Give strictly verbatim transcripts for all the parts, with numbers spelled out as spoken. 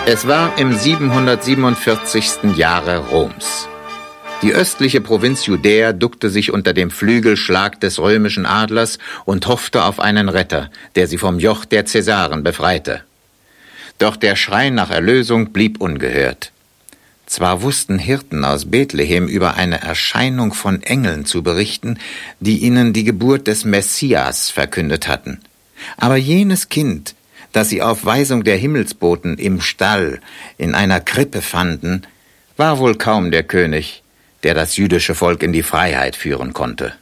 Es war im siebenhundertsiebenundvierzigsten Jahre Roms. Die östliche Provinz Judäa duckte sich unter dem Flügelschlag des römischen Adlers und hoffte auf einen Retter, der sie vom Joch der Cäsaren befreite. Doch der Schrei nach Erlösung blieb ungehört. Zwar wussten Hirten aus Bethlehem über eine Erscheinung von Engeln zu berichten, die ihnen die Geburt des Messias verkündet hatten. Aber jenes Kind, das sie auf Weisung der Himmelsboten im Stall in einer Krippe fanden, war wohl kaum der König, der das jüdische Volk in die Freiheit führen konnte.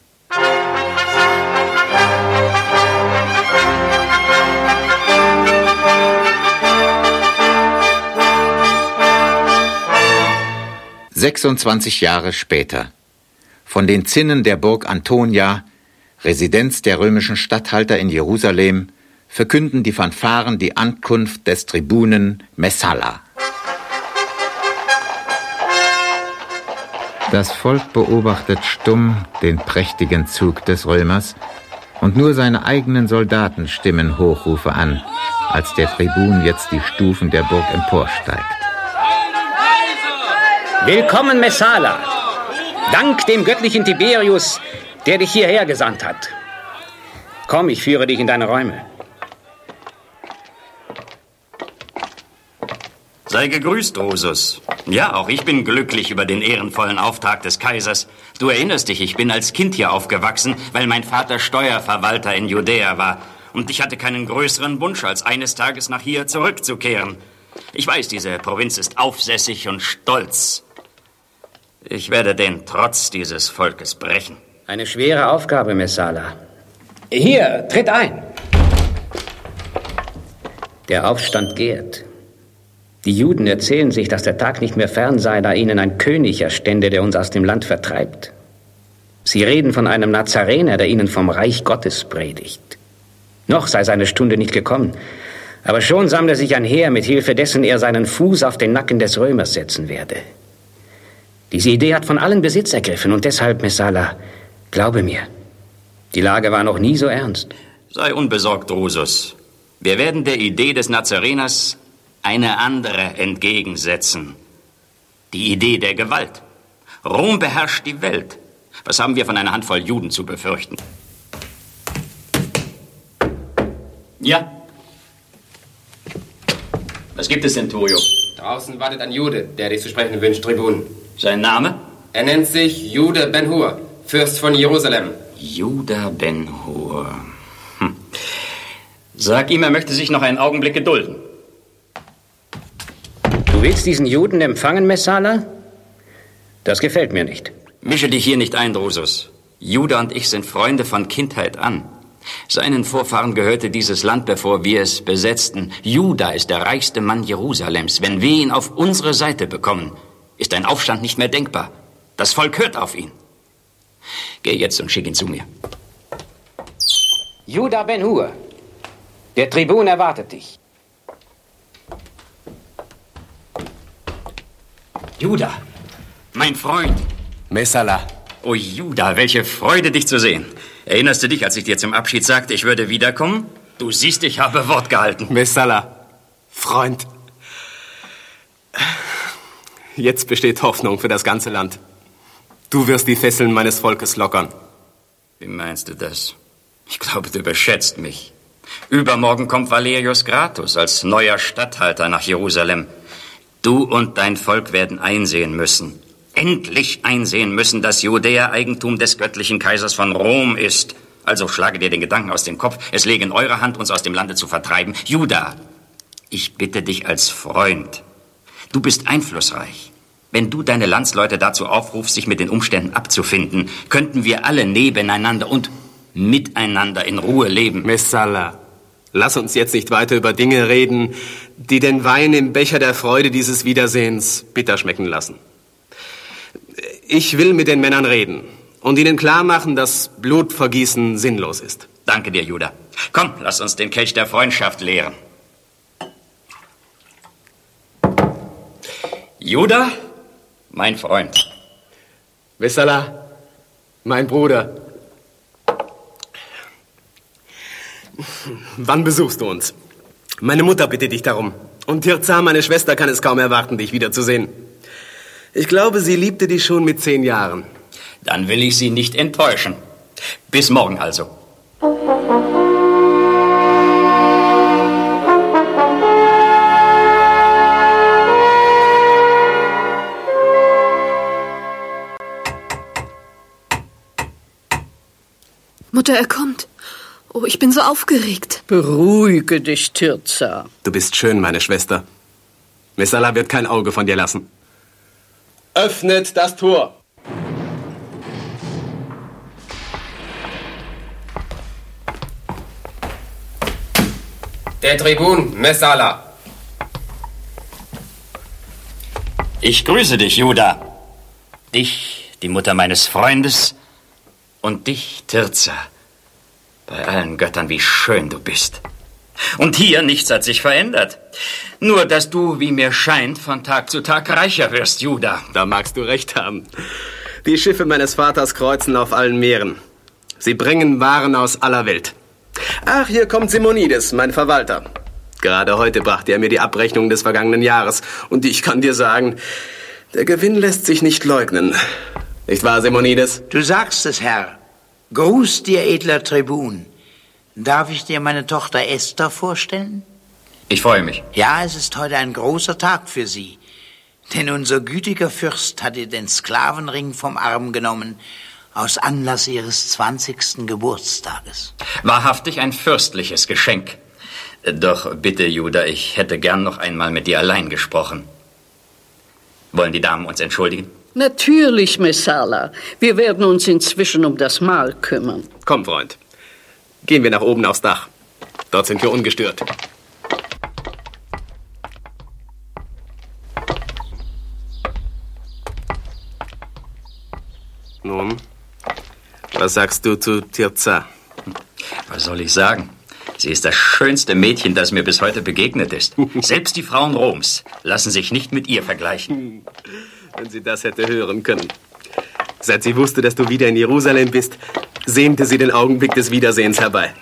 sechsundzwanzig Jahre später. Von den Zinnen der Burg Antonia, Residenz der römischen Statthalter in Jerusalem, verkünden die Fanfaren die Ankunft des Tribunen Messalla. Das Volk beobachtet stumm den prächtigen Zug des Römers und nur seine eigenen Soldaten stimmen Hochrufe an, als der Tribun jetzt die Stufen der Burg emporsteigt. Willkommen, Messala. Dank dem göttlichen Tiberius, der dich hierher gesandt hat. Komm, ich führe dich in deine Räume. Sei gegrüßt, Drusus. Ja, auch ich bin glücklich über den ehrenvollen Auftrag des Kaisers. Du erinnerst dich, ich bin als Kind hier aufgewachsen, weil mein Vater Steuerverwalter in Judäa war. Und ich hatte keinen größeren Wunsch, als eines Tages nach hier zurückzukehren. Ich weiß, diese Provinz ist aufsässig und stolz. Ich werde den Trotz dieses Volkes brechen. Eine schwere Aufgabe, Messala. Hier, tritt ein. Der Aufstand gärt. Die Juden erzählen sich, dass der Tag nicht mehr fern sei, da ihnen ein König erstände, der uns aus dem Land vertreibt. Sie reden von einem Nazarener, der ihnen vom Reich Gottes predigt. Noch sei seine Stunde nicht gekommen, aber schon sammle sich ein Heer, mit Hilfe dessen er seinen Fuß auf den Nacken des Römers setzen werde. Diese Idee hat von allen Besitz ergriffen und deshalb, Messala, glaube mir, die Lage war noch nie so ernst. Sei unbesorgt, Drusus. Wir werden der Idee des Nazareners eine andere entgegensetzen. Die Idee der Gewalt. Rom beherrscht die Welt. Was haben wir von einer Handvoll Juden zu befürchten? Ja. Was gibt es denn, Turio? Draußen wartet ein Jude, der dich zu sprechen wünscht, Tribun. Sein Name? Er nennt sich Jude Ben-Hur, Fürst von Jerusalem. Juda Ben-Hur. Hm. Sag ihm, er möchte sich noch einen Augenblick gedulden. Du willst diesen Juden empfangen, Messala? Das gefällt mir nicht. Mische dich hier nicht ein, Drusus. Juda und ich sind Freunde von Kindheit an. Seinen Vorfahren gehörte dieses Land, bevor wir es besetzten. Juda ist der reichste Mann Jerusalems. Wenn wir ihn auf unsere Seite bekommen, ist ein Aufstand nicht mehr denkbar. Das Volk hört auf ihn. Geh jetzt und schick ihn zu mir. Juda Ben-Hur, der Tribun erwartet dich. Juda, mein Freund. Messala. Oh, Juda, welche Freude, dich zu sehen. Erinnerst du dich, als ich dir zum Abschied sagte, ich würde wiederkommen? Du siehst, ich habe Wort gehalten. Messala, Freund. Jetzt besteht Hoffnung für das ganze Land. Du wirst die Fesseln meines Volkes lockern. Wie meinst du das? Ich glaube, du überschätzt mich. Übermorgen kommt Valerius Gratus als neuer Statthalter nach Jerusalem. Du und dein Volk werden einsehen müssen, endlich einsehen müssen, dass Judäa Eigentum des göttlichen Kaisers von Rom ist. Also schlage dir den Gedanken aus dem Kopf, es läge in eurer Hand, uns aus dem Lande zu vertreiben. Juda, ich bitte dich als Freund. Du bist einflussreich. Wenn du deine Landsleute dazu aufrufst, sich mit den Umständen abzufinden, könnten wir alle nebeneinander und miteinander in Ruhe leben. Messala, lass uns jetzt nicht weiter über Dinge reden, die den Wein im Becher der Freude dieses Wiedersehens bitter schmecken lassen. Ich will mit den Männern reden und ihnen klar machen, dass Blutvergießen sinnlos ist. Danke dir, Juda. Komm, lass uns den Kelch der Freundschaft leeren. Juda, mein Freund. Messala, mein Bruder. Wann besuchst du uns? Meine Mutter bittet dich darum. Und Tirza, meine Schwester, kann es kaum erwarten, dich wiederzusehen. Ich glaube, sie liebte dich schon mit zehn Jahren. Dann will ich Sie nicht enttäuschen. Bis morgen also. Mutter, er kommt. Oh, ich bin so aufgeregt. Beruhige dich, Tirza. Du bist schön, meine Schwester. Messala wird kein Auge von dir lassen. Öffnet das Tor! Der Tribun, Messala. Ich grüße dich, Juda. Dich, die Mutter meines Freundes, und dich, Tirza. Bei allen Göttern, wie schön du bist. Und hier, nichts hat sich verändert. Nur, dass du, wie mir scheint, von Tag zu Tag reicher wirst, Juda. Da magst du recht haben. Die Schiffe meines Vaters kreuzen auf allen Meeren. Sie bringen Waren aus aller Welt. Ach, hier kommt Simonides, mein Verwalter. Gerade heute brachte er mir die Abrechnung des vergangenen Jahres. Und ich kann dir sagen, der Gewinn lässt sich nicht leugnen. Nicht wahr, Simonides? Du sagst es, Herr. Gruß dir, edler Tribun. Darf ich dir meine Tochter Esther vorstellen? Ich freue mich. Ja, es ist heute ein großer Tag für sie. Denn unser gütiger Fürst hat ihr den Sklavenring vom Arm genommen, aus Anlass ihres zwanzigsten Geburtstages. Wahrhaftig ein fürstliches Geschenk. Doch bitte, Juda, ich hätte gern noch einmal mit dir allein gesprochen. Wollen die Damen uns entschuldigen? Natürlich, Messala. Wir werden uns inzwischen um das Mahl kümmern. Komm, Freund. Gehen wir nach oben aufs Dach. Dort sind wir ungestört. Nun, was sagst du zu Tirza? Was soll ich sagen? Sie ist das schönste Mädchen, das mir bis heute begegnet ist. Selbst die Frauen Roms lassen sich nicht mit ihr vergleichen. Wenn sie das hätte hören können. Seit sie wusste, dass du wieder in Jerusalem bist, sehnte sie den Augenblick des Wiedersehens herbei.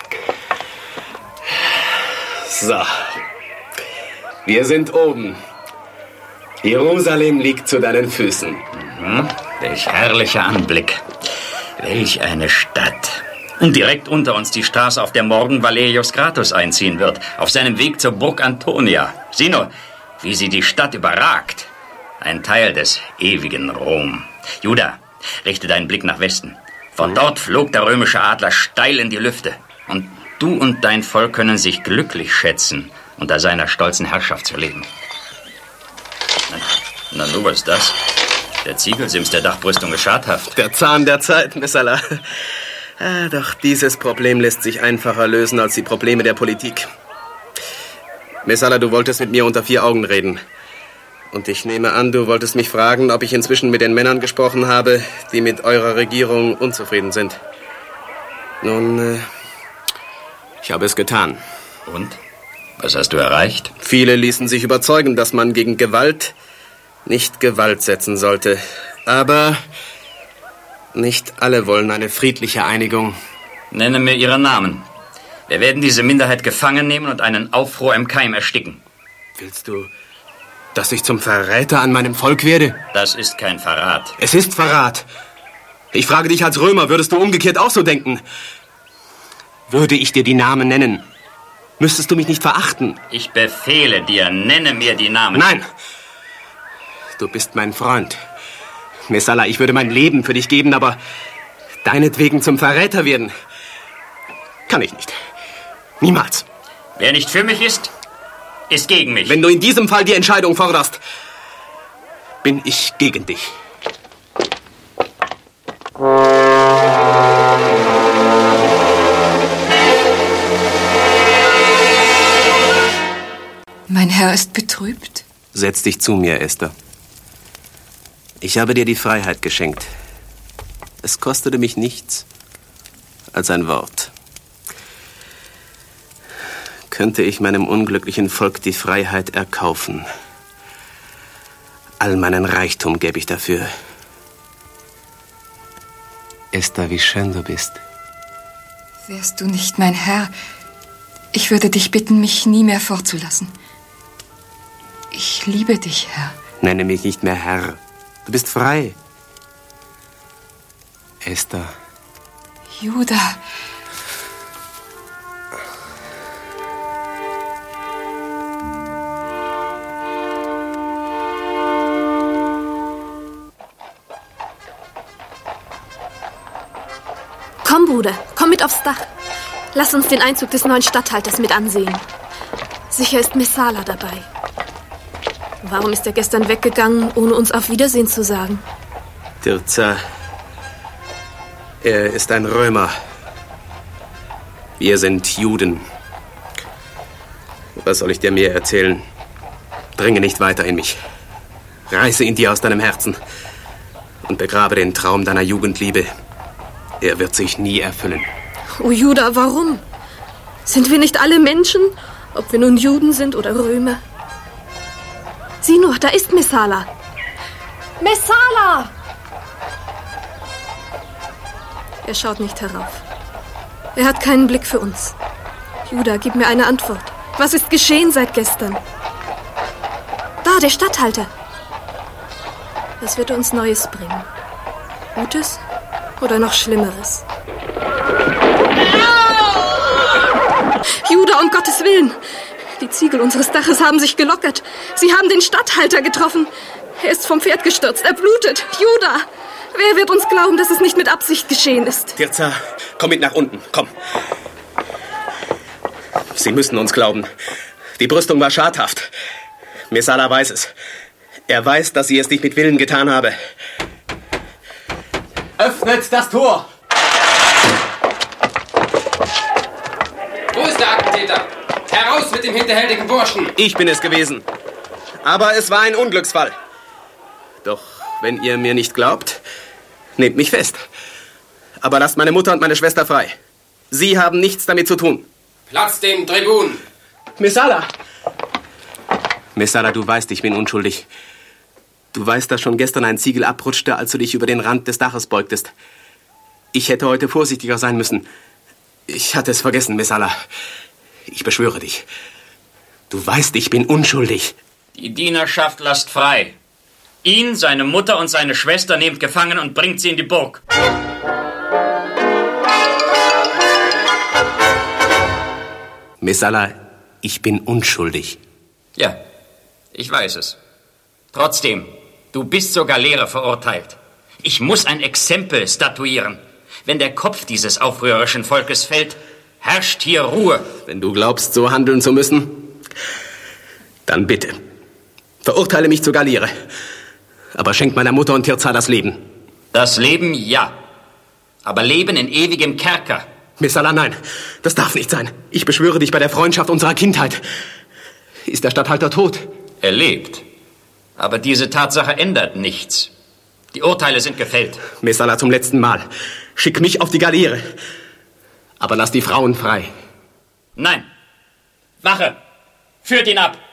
So. Wir sind oben. Jerusalem liegt zu deinen Füßen. Mhm. Welch herrlicher Anblick. Welch eine Stadt. Und direkt unter uns die Straße, auf der morgen Valerius Gratus einziehen wird. Auf seinem Weg zur Burg Antonia. Sieh nur, wie sie die Stadt überragt. Ein Teil des ewigen Rom. Juda, richte deinen Blick nach Westen. Von dort flog der römische Adler steil in die Lüfte. Und du und dein Volk können sich glücklich schätzen, unter seiner stolzen Herrschaft zu leben. Na, na nun, was ist das? Der Ziegelsims der Dachbrüstung ist schadhaft. Der Zahn der Zeit, Messala. Ah, doch dieses Problem lässt sich einfacher lösen als die Probleme der Politik. Messala, du wolltest mit mir unter vier Augen reden. Und ich nehme an, du wolltest mich fragen, ob ich inzwischen mit den Männern gesprochen habe, die mit eurer Regierung unzufrieden sind. Nun, äh, ich habe es getan. Und? Was hast du erreicht? Viele ließen sich überzeugen, dass man gegen Gewalt nicht Gewalt setzen sollte. Aber nicht alle wollen eine friedliche Einigung. Nenne mir ihre Namen. Wir werden diese Minderheit gefangen nehmen und einen Aufruhr im Keim ersticken. Willst du, dass ich zum Verräter an meinem Volk werde? Das ist kein Verrat. Es ist Verrat. Ich frage dich als Römer, würdest du umgekehrt auch so denken? Würde ich dir die Namen nennen, müsstest du mich nicht verachten. Ich befehle dir, nenne mir die Namen. Nein! Du bist mein Freund. Messala, ich würde mein Leben für dich geben, aber deinetwegen zum Verräter werden, kann ich nicht. Niemals. Wer nicht für mich ist, ist gegen mich. Wenn du in diesem Fall die Entscheidung forderst, bin ich gegen dich. Mein Herr ist betrübt. Setz dich zu mir, Esther. Ich habe dir die Freiheit geschenkt. Es kostete mich nichts als ein Wort. Könnte ich meinem unglücklichen Volk die Freiheit erkaufen, all meinen Reichtum gäbe ich dafür. Esther, wie schön du bist. Wärst du nicht mein Herr, ich würde dich bitten, mich nie mehr fortzulassen. Ich liebe dich, Herr. Nenne mich nicht mehr Herr. Du bist frei. Esther. Judah. Komm, Bruder, komm mit aufs Dach. Lass uns den Einzug des neuen Statthalters mit ansehen. Sicher ist Messala dabei. Warum ist er gestern weggegangen, ohne uns auf Wiedersehen zu sagen? Tirza, er ist ein Römer. Wir sind Juden. Was soll ich dir mehr erzählen? Dringe nicht weiter in mich. Reiße ihn dir aus deinem Herzen und begrabe den Traum deiner Jugendliebe. Er wird sich nie erfüllen. Oh Judah, warum? Sind wir nicht alle Menschen, ob wir nun Juden sind oder Römer? Sieh nur, da ist Messala. Messala! Er schaut nicht herauf. Er hat keinen Blick für uns. Judah, gib mir eine Antwort. Was ist geschehen seit gestern? Da, der Statthalter. Was wird uns Neues bringen? Gutes oder noch Schlimmeres? Judah, um Gottes Willen! Die Ziegel unseres Daches haben sich gelockert. Sie haben den Statthalter getroffen. Er ist vom Pferd gestürzt. Er blutet. Judah! Wer wird uns glauben, dass es nicht mit Absicht geschehen ist? Tirza, komm mit nach unten. Komm. Sie müssen uns glauben. Die Brüstung war schadhaft. Messala weiß es. Er weiß, dass sie es nicht mit Willen getan habe. Öffnet das Tor! Wo ist der Attentäter? Heraus mit dem hinterhältigen Burschen! Ich bin es gewesen. Aber es war ein Unglücksfall. Doch wenn ihr mir nicht glaubt, nehmt mich fest. Aber lasst meine Mutter und meine Schwester frei. Sie haben nichts damit zu tun. Platz dem Tribun! Messala! Messala, du weißt, ich bin unschuldig. Du weißt, dass schon gestern ein Ziegel abrutschte, als du dich über den Rand des Daches beugtest. Ich hätte heute vorsichtiger sein müssen. Ich hatte es vergessen, Messala. Ich beschwöre dich. Du weißt, ich bin unschuldig. Die Dienerschaft lasst frei. Ihn, seine Mutter und seine Schwester nehmt gefangen und bringt sie in die Burg. Messala, ich bin unschuldig. Ja, ich weiß es. Trotzdem, du bist zur Galeere verurteilt. Ich muss ein Exempel statuieren. Wenn der Kopf dieses aufrührerischen Volkes fällt, herrscht hier Ruhe. Wenn du glaubst, so handeln zu müssen, dann bitte. Verurteile mich zur Galeere. Aber schenk meiner Mutter und Tirza das Leben. Das Leben, ja. Aber Leben in ewigem Kerker. Messala, nein. Das darf nicht sein. Ich beschwöre dich bei der Freundschaft unserer Kindheit. Ist der Statthalter tot? Er lebt. Aber diese Tatsache ändert nichts. Die Urteile sind gefällt. Messala, zum letzten Mal. Schick mich auf die Galeere. Aber lass die Frauen frei. Nein. Wache! Führt ihn ab!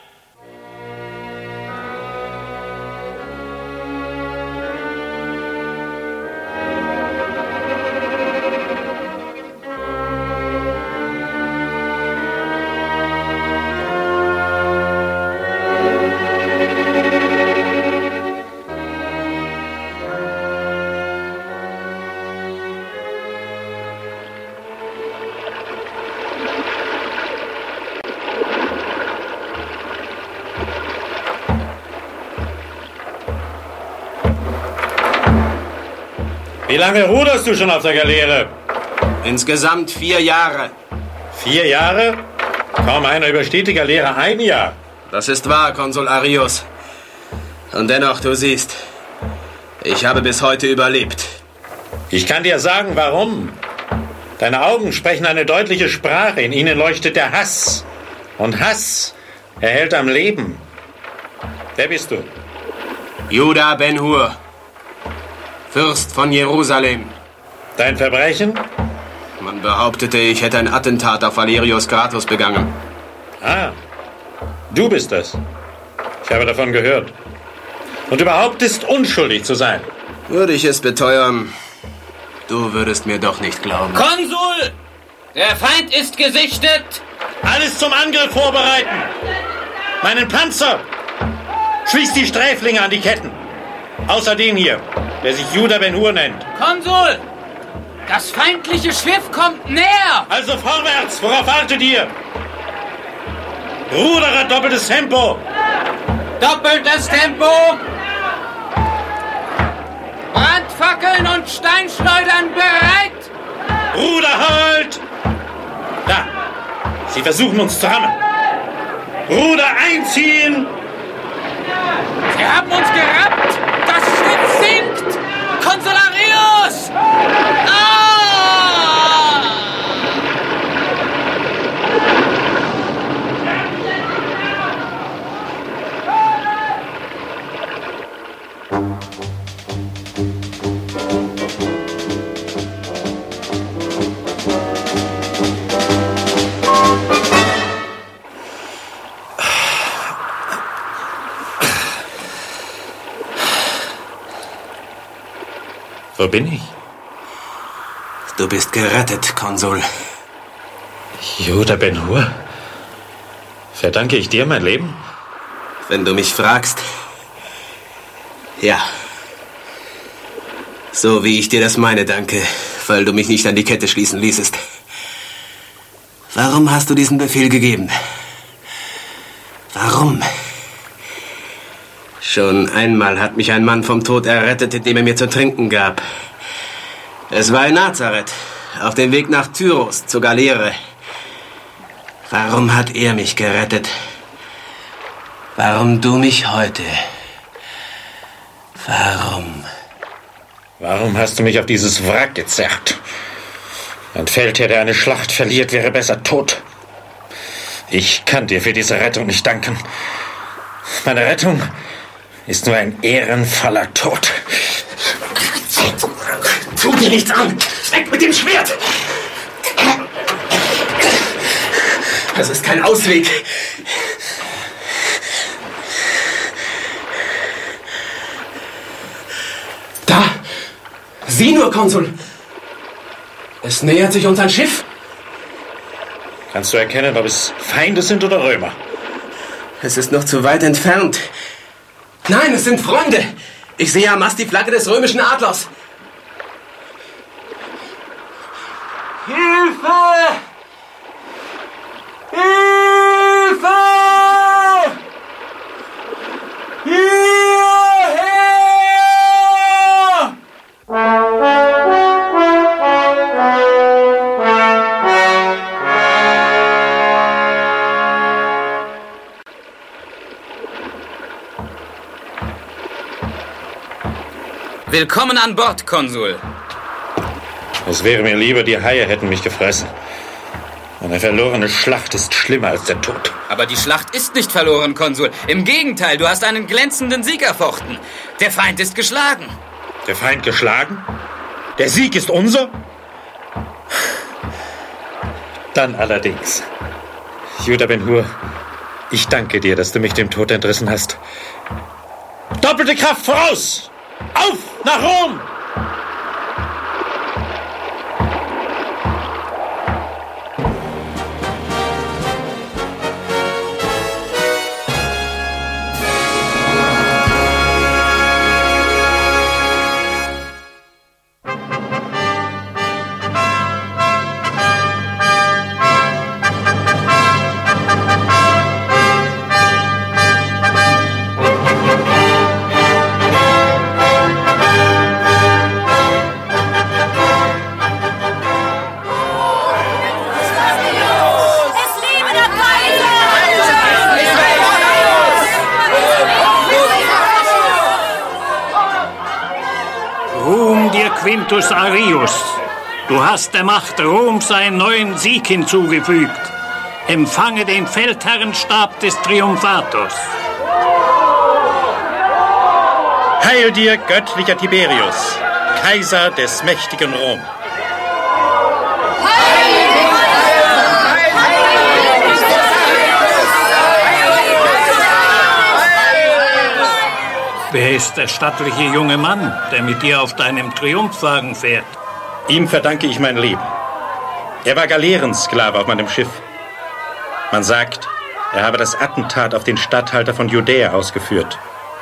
Wie lange ruderst du schon auf der Galeere? Insgesamt vier Jahre. Vier Jahre? Kaum einer übersteht die Galeere ein Jahr. Das ist wahr, Konsul Arius. Und dennoch, du siehst, ich habe bis heute überlebt. Ich kann dir sagen, warum. Deine Augen sprechen eine deutliche Sprache. In ihnen leuchtet der Hass. Und Hass erhält am Leben. Wer bist du? Judah Ben-Hur, Fürst von Jerusalem. Dein Verbrechen? Man behauptete, ich hätte ein Attentat auf Valerius Gratus begangen. Ah, du bist das. Ich habe davon gehört. Und du behauptest, unschuldig zu sein. Würde ich es beteuern, du würdest mir doch nicht glauben. Konsul! Der Feind ist gesichtet! Alles zum Angriff vorbereiten! Meinen Panzer! Schließt die Sträflinge an die Ketten. Außer den hier, der sich Judah Ben-Hur nennt. Konsul! Das feindliche Schiff kommt näher! Also vorwärts! Worauf wartet ihr? Ruderer, doppeltes Tempo! Doppeltes Tempo! Brandfackeln und Steinschleudern bereit! Ruder halt! Da! Sie versuchen uns zu rammen. Ruder einziehen! Sie haben uns gerappt! Das Schiff sinkt! Konsularius! Ah! Wo bin ich? Du bist gerettet, Konsul. Judah Ben-Hur? Verdanke ich dir mein Leben? Wenn du mich fragst, ja. So wie ich dir das meine, danke, weil du mich nicht an die Kette schließen ließest. Warum hast du diesen Befehl gegeben? Warum? Schon einmal hat mich ein Mann vom Tod errettet, indem er mir zu trinken gab. Es war in Nazareth, auf dem Weg nach Tyros, zur Galeere. Warum hat er mich gerettet? Warum du mich heute? Warum? Warum hast du mich auf dieses Wrack gezerrt? Ein Feldherr, der eine Schlacht verliert, wäre besser tot. Ich kann dir für diese Rettung nicht danken. Meine Rettung ist nur ein ehrenvoller Tod. Tu dir nichts an! Weg mit dem Schwert! Das ist kein Ausweg. Da! Sieh nur, Konsul! Es nähert sich uns ein Schiff. Kannst du erkennen, ob es Feinde sind oder Römer? Es ist noch zu weit entfernt. Nein, es sind Freunde. Ich sehe am Mast die Flagge des römischen Adlers. Hilfe! Hilfe! Hierher! Willkommen an Bord, Konsul. Es wäre mir lieber, die Haie hätten mich gefressen. Eine verlorene Schlacht ist schlimmer als der Tod. Aber die Schlacht ist nicht verloren, Konsul. Im Gegenteil, du hast einen glänzenden Sieg erfochten. Der Feind ist geschlagen. Der Feind geschlagen? Der Sieg ist unser? Dann allerdings. Judah Ben-Hur, ich danke dir, dass du mich dem Tod entrissen hast. Doppelte Kraft voraus! Auf nach Rom! Quintus Arrius, du hast der Macht Roms einen neuen Sieg hinzugefügt. Empfange den Feldherrenstab des Triumphators. Heil dir, göttlicher Tiberius, Kaiser des mächtigen Rom. Wer ist der stattliche junge Mann, der mit dir auf deinem Triumphwagen fährt? Ihm verdanke ich mein Leben. Er war Galeerensklave auf meinem Schiff. Man sagt, er habe das Attentat auf den Statthalter von Judäa ausgeführt.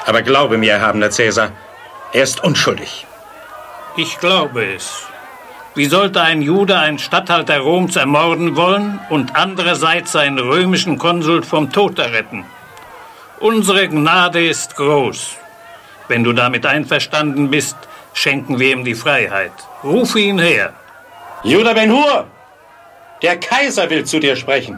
Aber glaube mir, erhabener Cäsar, er ist unschuldig. Ich glaube es. Wie sollte ein Jude einen Statthalter Roms ermorden wollen und andererseits einen römischen Konsul vom Tod erretten? Unsere Gnade ist groß. Wenn du damit einverstanden bist, schenken wir ihm die Freiheit. Rufe ihn her. Judah Ben-Hur, der Kaiser will zu dir sprechen.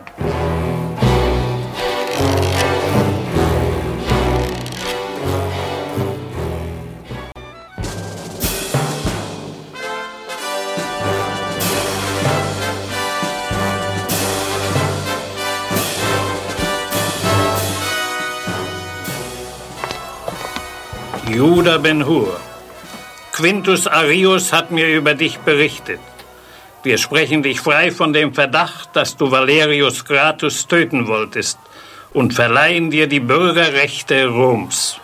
Judah Ben-Hur, Quintus Arrius hat mir über dich berichtet. Wir sprechen dich frei von dem Verdacht, dass du Valerius Gratus töten wolltest und verleihen dir die Bürgerrechte Roms.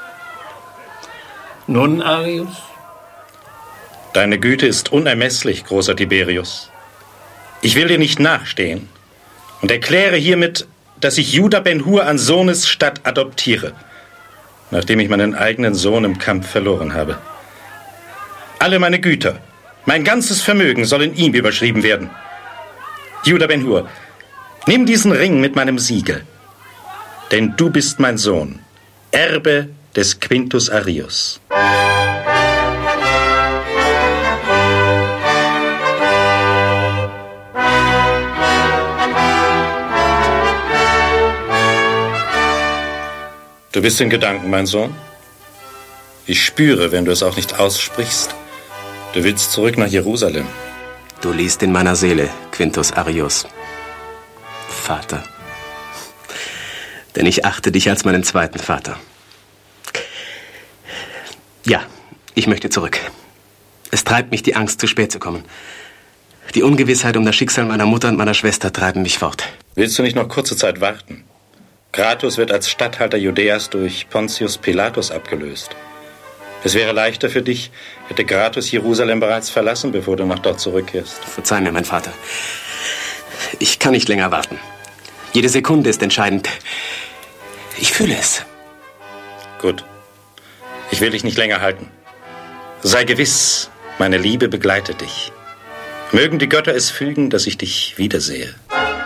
Nun, Arrius? Deine Güte ist unermesslich, großer Tiberius. Ich will dir nicht nachstehen und erkläre hiermit, dass ich Judah Ben-Hur an Sohnes Statt adoptiere, nachdem ich meinen eigenen Sohn im Kampf verloren habe. Alle meine Güter, mein ganzes Vermögen sollen ihm überschrieben werden. Judah Ben-Hur, nimm diesen Ring mit meinem Siegel, denn du bist mein Sohn, Erbe des Quintus Arrius. Du bist in Gedanken, mein Sohn? Ich spüre, wenn du es auch nicht aussprichst. Du willst zurück nach Jerusalem. Du liest in meiner Seele, Quintus Arrius. Vater. Denn ich achte dich als meinen zweiten Vater. Ja, ich möchte zurück. Es treibt mich die Angst, zu spät zu kommen. Die Ungewissheit um das Schicksal meiner Mutter und meiner Schwester treiben mich fort. Willst du nicht noch kurze Zeit warten? Gratus wird als Statthalter Judäas durch Pontius Pilatus abgelöst. Es wäre leichter für dich, hätte Gratus Jerusalem bereits verlassen, bevor du nach dort zurückkehrst. Verzeih mir, mein Vater. Ich kann nicht länger warten. Jede Sekunde ist entscheidend. Ich fühle es. Gut. Ich will dich nicht länger halten. Sei gewiss, meine Liebe begleitet dich. Mögen die Götter es fügen, dass ich dich wiedersehe.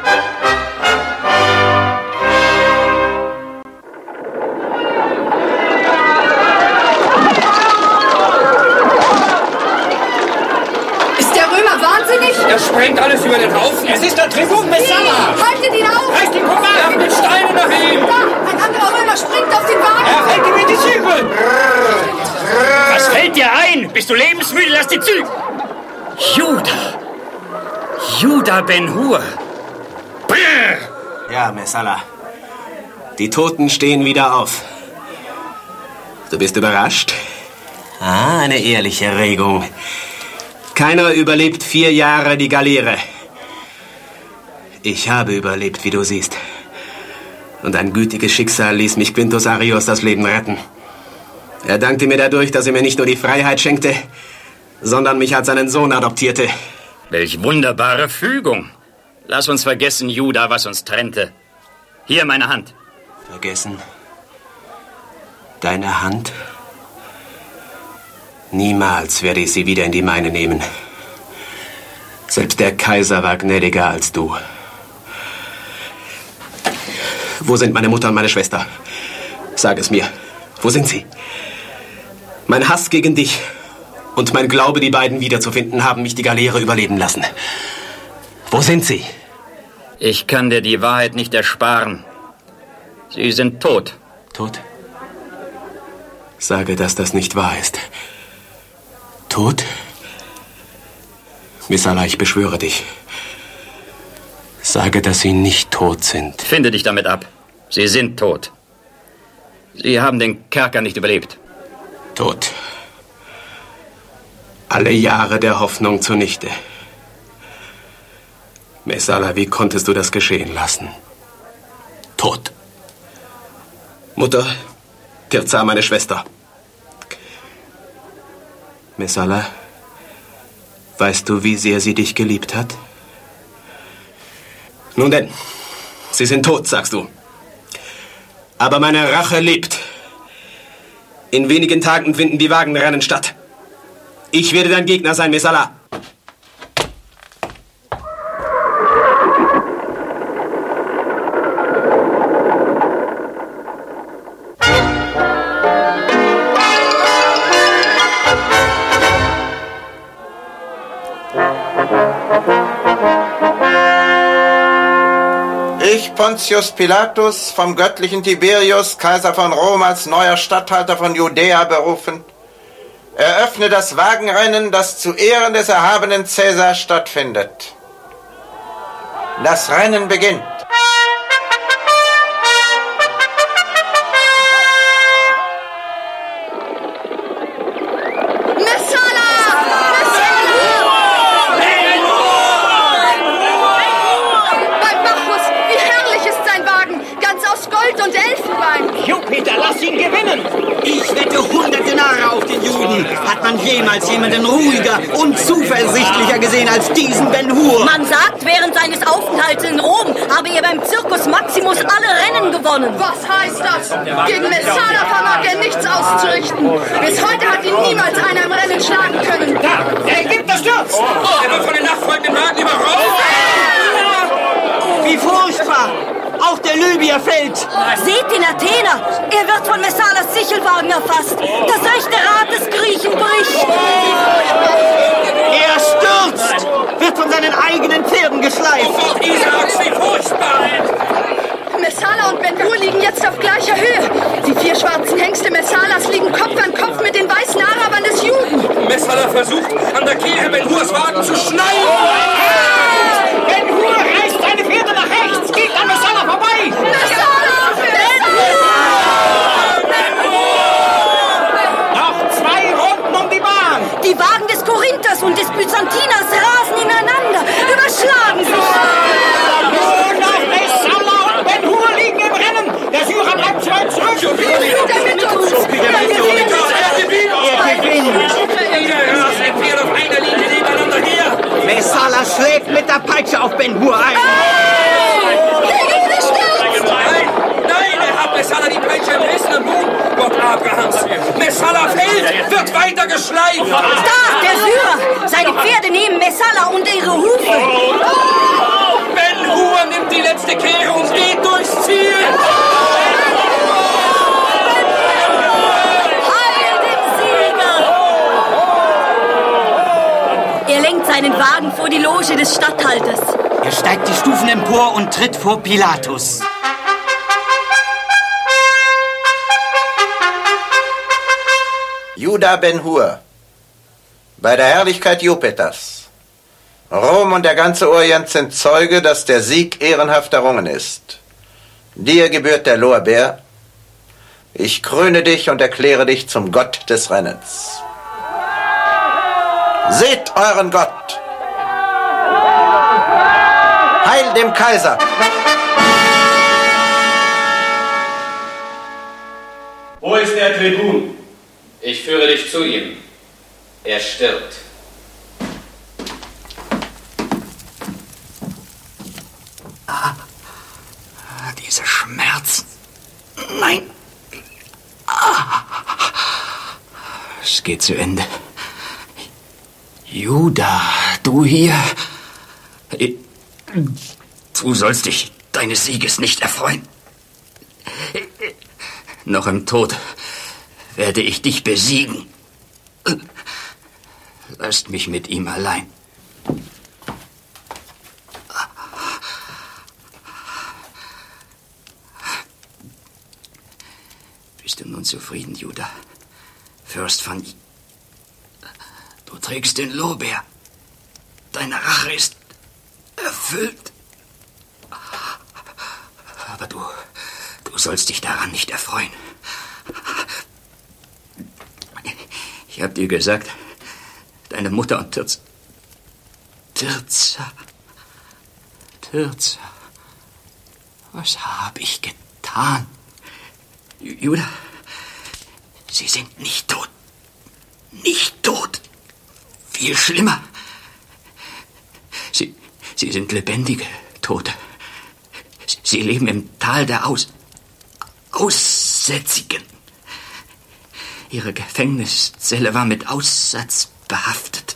Er sprengt alles über den Haufen. Es ist der Tribun Messala. Haltet ihn auf! Reißt ihn hoch ab! Werft mit Steinen nach ihm! Da, ein anderer Römer springt auf den Wagen! Er fällt ihm in die Zügel! Was fällt dir ein? Bist du lebensmüde? Lass die Zügel! Judah! Judah Ben-Hur! Ja, Messala. Die Toten stehen wieder auf. Du bist überrascht? Ah, eine ehrliche Regung. Keiner überlebt vier Jahre die Galeere. Ich habe überlebt, wie du siehst. Und ein gütiges Schicksal ließ mich Quintus Arrius das Leben retten. Er dankte mir dadurch, dass er mir nicht nur die Freiheit schenkte, sondern mich als seinen Sohn adoptierte. Welch wunderbare Fügung. Lass uns vergessen, Judah, was uns trennte. Hier meine Hand. Vergessen? Deine Hand? Niemals werde ich sie wieder in die meine nehmen. Selbst der Kaiser war gnädiger als du. Wo sind meine Mutter und meine Schwester? Sag es mir. Wo sind sie? Mein Hass gegen dich und mein Glaube, die beiden wiederzufinden, haben mich die Galeere überleben lassen. Wo sind sie? Ich kann dir die Wahrheit nicht ersparen. Sie sind tot. Tot? Sage, dass das nicht wahr ist. Tot? Messala, ich beschwöre dich. Sage, dass sie nicht tot sind. Finde dich damit ab. Sie sind tot. Sie haben den Kerker nicht überlebt. Tot. Alle Jahre der Hoffnung zunichte. Messala, wie konntest du das geschehen lassen? Tot. Mutter, Tirza, meine Schwester. Messala, weißt du, wie sehr sie dich geliebt hat? Nun denn, sie sind tot, sagst du. Aber meine Rache lebt. In wenigen Tagen finden die Wagenrennen statt. Ich werde dein Gegner sein, Messala. Ich, Pontius Pilatus, vom göttlichen Tiberius, Kaiser von Rom, als neuer Statthalter von Judäa berufen, eröffne das Wagenrennen, das zu Ehren des erhabenen Cäsar stattfindet. Das Rennen beginnt. Hat man jemals jemanden ruhiger und zuversichtlicher gesehen als diesen Ben Hur? Man sagt, während seines Aufenthalts in Rom habe er beim Circus Maximus alle Rennen gewonnen. Was heißt das? Gegen Messala vermag er nichts auszurichten. Bis heute hat ihn niemals einer im Rennen schlagen können. Da, der Ägypter stürzt! Oh, er wird von den nachfolgenden Wagen überrollt! Wie furchtbar! Auch der Libyer fällt! Seht den Athener! Er wird von Messalas Sichelwagen erfasst! Das rechte Rad des Griechen bricht! Er stürzt! Wird von seinen eigenen Pferden geschleift! Oh, Isaaks, wie furchtbar! Messala und Ben Hur liegen jetzt auf gleicher Höhe. Die vier schwarzen Hengste Messalas liegen Kopf an Kopf mit den weißen Arabern des Juden. Messala versucht, an der Kehre Ben Hurs Wagen zu schneiden. Ben Hur reißt seine Pferde nach rechts, geht an Messala vorbei! Messala! Ben Hur! Noch zwei Runden um die Bahn! Die Wagen des Korinthers und des Byzantiners rasen ineinander, überschlagen sich. Nur noch Messala und Ben Hur liegen im Rennen! Der Syrer bleibt zu weit zurück! Er mit uns! Er gewinnt! Auf einer Linie nebeneinander her! Messala schlägt mit der Peitsche auf Ben Hur ein! Nein, nein, er hat Messala die Peitsche entrissen am Boden! Gott Abrahams! Messala fällt, wird weiter geschleift! Da, der Syrer! Seine Pferde nehmen Messala unter ihre Hufe! Ben Hur nimmt die letzte Kehre und geht durchs Ziel! Er lenkt seinen Wagen vor die Loge des Statthalters. Er steigt die Stufen empor und tritt vor Pilatus. Judah Ben Hur, bei der Herrlichkeit Jupiters. Rom und der ganze Orient sind Zeuge, dass der Sieg ehrenhaft errungen ist. Dir gebührt der Lorbeer. Ich kröne dich und erkläre dich zum Gott des Rennens. Seht euren Gott! Heil dem Kaiser! Wo ist der Tribun? Ich führe dich zu ihm. Er stirbt. Ah, diese Schmerzen. Nein. Ah. Es geht zu Ende. Judah, du hier? Du sollst dich deines Sieges nicht erfreuen. Noch im Tod werde ich dich besiegen. Lasst mich mit ihm allein. Bist du nun zufrieden, Judah? Fürst von... I- Du trägst den Lorbeer. Deine Rache ist erfüllt. Aber du, du sollst dich daran nicht erfreuen. Ich hab dir gesagt, deine Mutter und Tirza... Tirza... Tirza... Was habe ich getan? Judah, sie sind nicht tot. Nicht tot. Viel schlimmer. Sie, sie sind lebendige Tote. Sie leben im Tal der Aus, Aussätzigen. Ihre Gefängniszelle war mit Aussatz behaftet.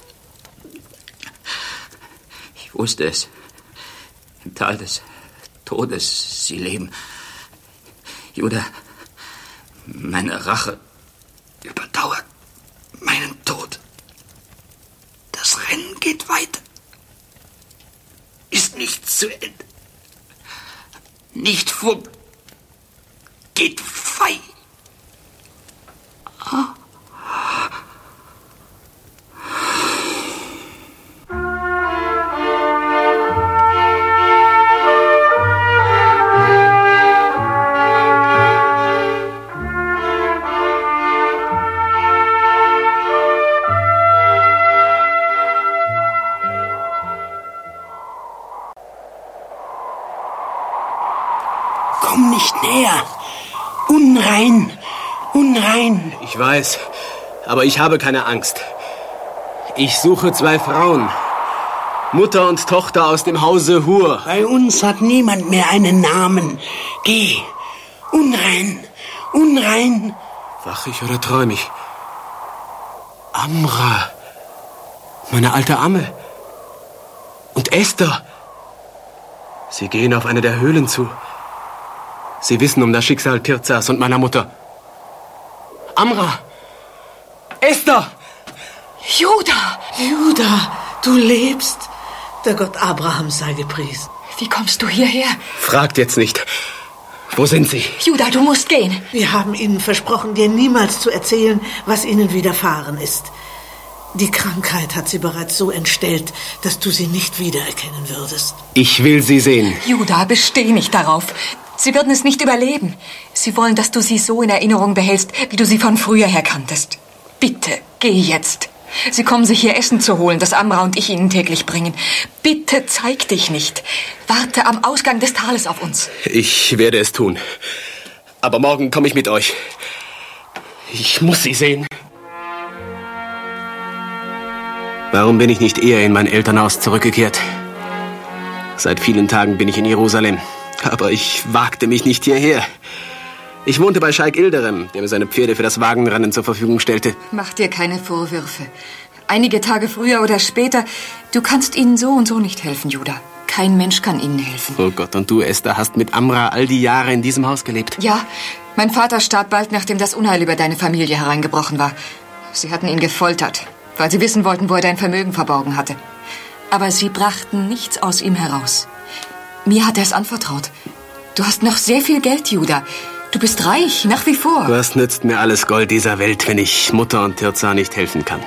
Ich wusste es. Im Tal des Todes Sie leben. Judah, meine Rache überdauert meinen Tod. Das Rennen geht weiter. Ist nicht zu Ende. Nicht vorbei. Geht frei. Ah. Komm nicht näher. Unrein, unrein. Ich weiß, aber ich habe keine Angst. Ich suche zwei Frauen. Mutter und Tochter aus dem Hause Hur. Bei uns hat niemand mehr einen Namen. Geh. Unrein, unrein. Wach ich oder träum ich? Amra. Meine alte Amme. Und Esther. Sie gehen auf eine der Höhlen zu. Sie wissen um das Schicksal Tirzas und meiner Mutter. Amra! Esther! Judah! Judah, du lebst. Der Gott Abrahams sei gepriesen. Wie kommst du hierher? Fragt jetzt nicht. Wo sind Sie? Judah, du musst gehen. Wir haben Ihnen versprochen, dir niemals zu erzählen, was Ihnen widerfahren ist. Die Krankheit hat sie bereits so entstellt, dass du sie nicht wiedererkennen würdest. Ich will sie sehen. Judah, besteh nicht darauf. Sie würden es nicht überleben. Sie wollen, dass du sie so in Erinnerung behältst, wie du sie von früher her kanntest. Bitte, geh jetzt. Sie kommen sich hier Essen zu holen, das Amra und ich ihnen täglich bringen. Bitte zeig dich nicht. Warte am Ausgang des Tales auf uns. Ich werde es tun. Aber morgen komme ich mit euch. Ich muss sie sehen. Warum bin ich nicht eher in mein Elternhaus zurückgekehrt? Seit vielen Tagen bin ich in Jerusalem. Aber ich wagte mich nicht hierher. Ich wohnte bei Scheik Ilderem, der mir seine Pferde für das Wagenrennen zur Verfügung stellte. Mach dir keine Vorwürfe. Einige Tage früher oder später, du kannst ihnen so und so nicht helfen, Judah. Kein Mensch kann ihnen helfen. Oh Gott, und du, Esther, hast mit Amra all die Jahre in diesem Haus gelebt? Ja, mein Vater starb bald, nachdem das Unheil über deine Familie hereingebrochen war. Sie hatten ihn gefoltert, weil sie wissen wollten, wo er dein Vermögen verborgen hatte. Aber sie brachten nichts aus ihm heraus. Mir hat er es anvertraut. Du hast noch sehr viel Geld, Judah. Du bist reich, nach wie vor. Was nützt mir alles Gold dieser Welt, wenn ich Mutter und Tirza nicht helfen kann?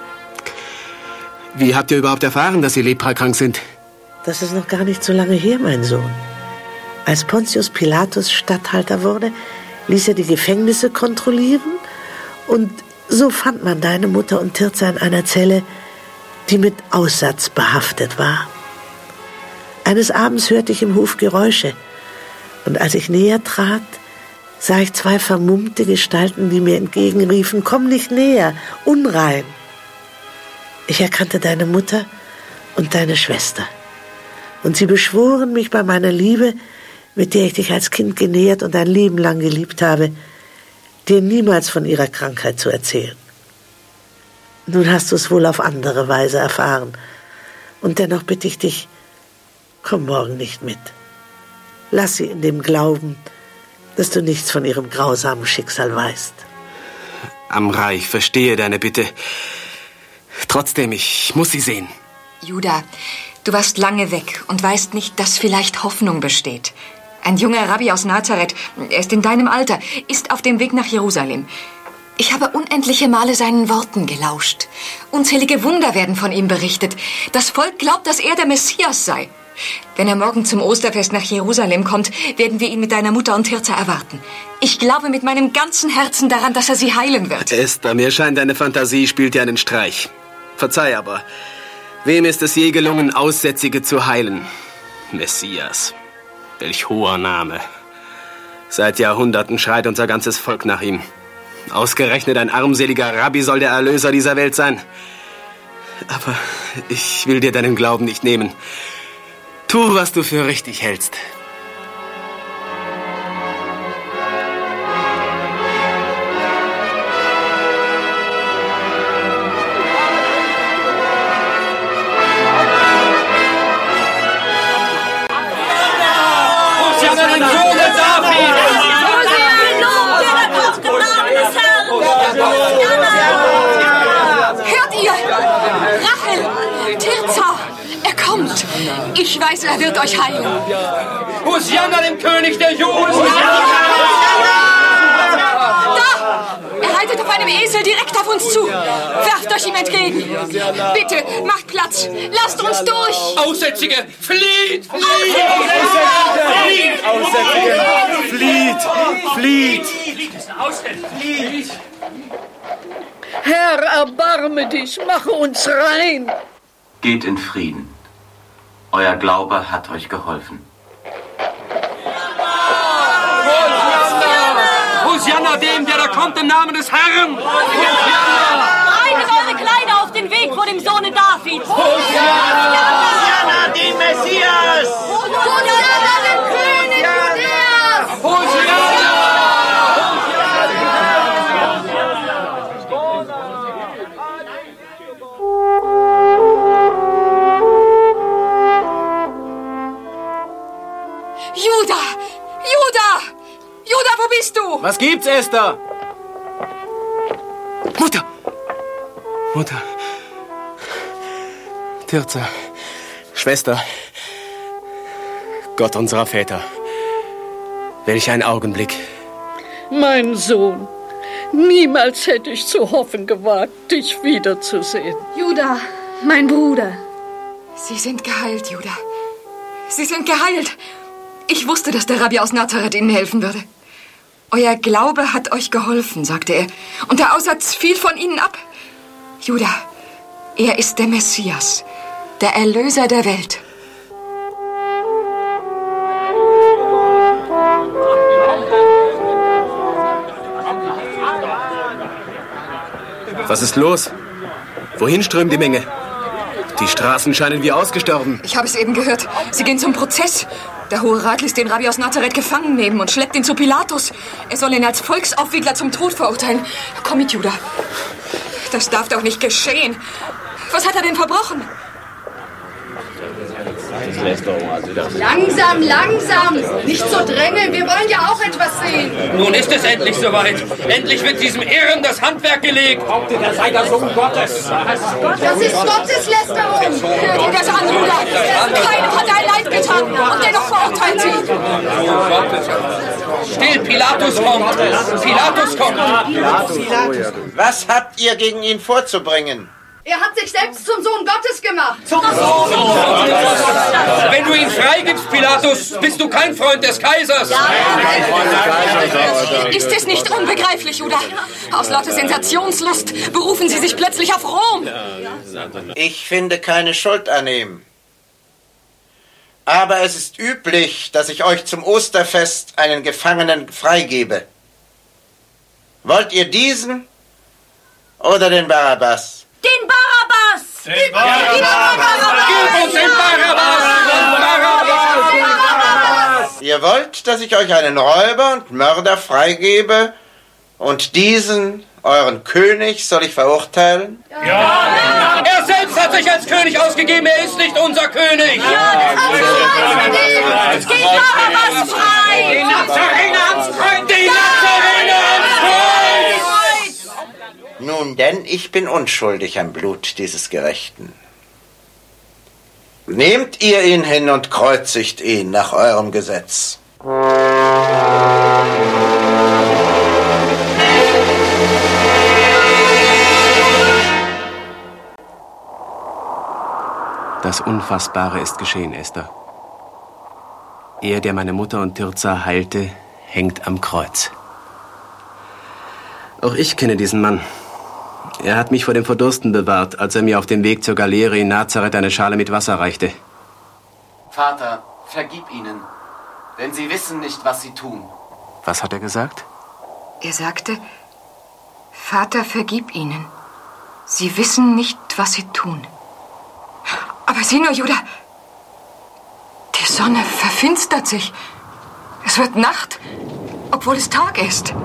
Wie habt ihr überhaupt erfahren, dass sie leprakrank sind? Das ist noch gar nicht so lange her, mein Sohn. Als Pontius Pilatus Statthalter wurde, ließ er die Gefängnisse kontrollieren und so fand man deine Mutter und Tirza in einer Zelle, die mit Aussatz behaftet war. Eines Abends hörte ich im Hof Geräusche und als ich näher trat, sah ich zwei vermummte Gestalten, die mir entgegenriefen, komm nicht näher, unrein. Ich erkannte deine Mutter und deine Schwester und sie beschworen mich bei meiner Liebe, mit der ich dich als Kind genährt und ein Leben lang geliebt habe, dir niemals von ihrer Krankheit zu erzählen. Nun hast du es wohl auf andere Weise erfahren und dennoch bitte ich dich, komm morgen nicht mit. Lass sie in dem Glauben, dass du nichts von ihrem grausamen Schicksal weißt. Amra, ich verstehe deine Bitte. Trotzdem, ich muss sie sehen. Judah, du warst lange weg und weißt nicht, dass vielleicht Hoffnung besteht. Ein junger Rabbi aus Nazareth, er ist in deinem Alter, ist auf dem Weg nach Jerusalem. Ich habe unendliche Male seinen Worten gelauscht. Unzählige Wunder werden von ihm berichtet. Das Volk glaubt, dass er der Messias sei. Wenn er morgen zum Osterfest nach Jerusalem kommt, werden wir ihn mit deiner Mutter und Tirza erwarten. Ich glaube mit meinem ganzen Herzen daran, dass er sie heilen wird. Esther, mir scheint, deine Fantasie spielt dir einen Streich. Verzeih aber, wem ist es je gelungen, Aussätzige zu heilen? Messias. Welch hoher Name. Seit Jahrhunderten schreit unser ganzes Volk nach ihm. Ausgerechnet ein armseliger Rabbi soll der Erlöser dieser Welt sein. Aber ich will dir deinen Glauben nicht nehmen. Tu, was du für richtig hältst. weiß, er wird euch heilen. Hosianna, dem König der Juden! Da! Er reitet auf einem Esel direkt auf uns zu. Werft euch ihm entgegen. Bitte, macht Platz. Lasst uns durch. Aussätzige, flieht! Flieht! Aussätzige, flieht! Flieht! Flieht! Herr, erbarme dich, mache uns rein. Geht in Frieden. Euer Glaube hat euch geholfen. Hosianna dem, der da kommt im Namen des Herrn! Breitet eure Kleider auf den Weg vor dem Sohne Davids! Hosianna, den Messias! Hosianna, den König Judäas! Hosianna! Juda! Juda! Juda, wo bist du? Was gibt's, Esther? Mutter! Mutter! Tirza! Schwester! Gott unserer Väter! Welch ein Augenblick! Mein Sohn, niemals hätte ich zu hoffen gewagt, dich wiederzusehen. Juda, mein Bruder. Sie sind geheilt, Juda. Sie sind geheilt. Ich wusste, dass der Rabbi aus Nazareth Ihnen helfen würde. Euer Glaube hat euch geholfen, sagte er. Und der Aussatz fiel von Ihnen ab. Juda, er ist der Messias, der Erlöser der Welt. Was ist los? Wohin strömt die Menge? Die Straßen scheinen wie ausgestorben. Ich habe es eben gehört. Sie gehen zum Prozess. Der Hohe Rat ließ den Rabbi aus Nazareth gefangen nehmen und schleppt ihn zu Pilatus. Er soll ihn als Volksaufwiegler zum Tod verurteilen. Komm mit, Juda. Das darf doch nicht geschehen. Was hat er denn verbrochen? Langsam, langsam. Nicht so drängeln. Wir wollen ja auch etwas sehen. Nun ist es endlich soweit. Endlich wird diesem Irren das Handwerk gelegt. Haupte, der sei der Sohn Gottes. Das ist Gotteslästerung. Hört ihr das an, Juda? Keinem hat er Leid getan. Und dennoch verurteilt sie. Still, Pilatus kommt. Pilatus kommt. Was habt ihr gegen ihn vorzubringen? Er hat sich selbst zum Sohn Gottes gemacht. Wenn du ihn freigibst, Pilatus, bist du kein Freund des Kaisers. Ist es nicht unbegreiflich, Juda? Aus lauter Sensationslust berufen Sie sich plötzlich auf Rom. Ich finde keine Schuld an ihm. Aber es ist üblich, dass ich euch zum Osterfest einen Gefangenen freigebe. Wollt ihr diesen oder den Barabbas? Den Barabbas! Den Barabbas! Gib uns den Barabbas! Ihr wollt, dass ich euch einen Räuber und Mörder freigebe und diesen, euren König, soll ich verurteilen? Ja! Er selbst hat sich als König ausgegeben, er ist nicht unser König! Ja, das Gib Barabbas frei! Die Nazarener ans Kreuz! Die Nazarener ans Kreuz! Nun denn, ich bin unschuldig am Blut dieses Gerechten. Nehmt ihr ihn hin und kreuzigt ihn nach eurem Gesetz. Das Unfassbare ist geschehen, Esther. Er, der meine Mutter und Tirza heilte, hängt am Kreuz. Auch ich kenne diesen Mann. Er hat mich vor dem Verdursten bewahrt, als er mir auf dem Weg zur Galeere in Nazareth eine Schale mit Wasser reichte. Vater, vergib ihnen, denn sie wissen nicht, was sie tun. Was hat er gesagt? Er sagte, Vater, vergib ihnen. Sie wissen nicht, was sie tun. Aber sieh nur, Juda, die Sonne verfinstert sich. Es wird Nacht, obwohl es Tag ist.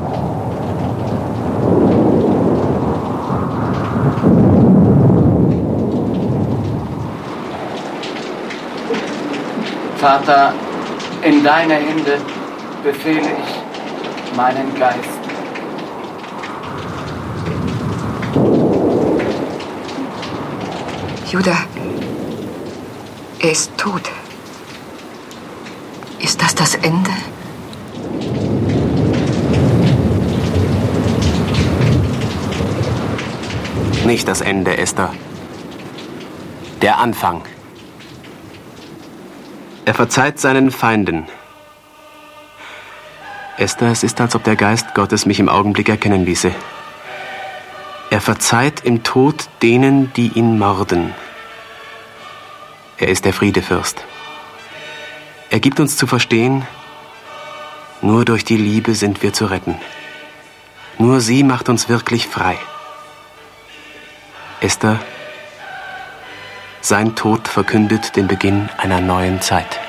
Vater, in deine Hände befehle ich meinen Geist. Juda, er ist tot. Ist das das Ende? Nicht das Ende, Esther. Der Anfang. Er verzeiht seinen Feinden. Esther, es ist, als ob der Geist Gottes mich im Augenblick erkennen ließe. Er verzeiht im Tod denen, die ihn morden. Er ist der Friedefürst. Er gibt uns zu verstehen, nur durch die Liebe sind wir zu retten. Nur sie macht uns wirklich frei. Esther, sein Tod verkündet den Beginn einer neuen Zeit.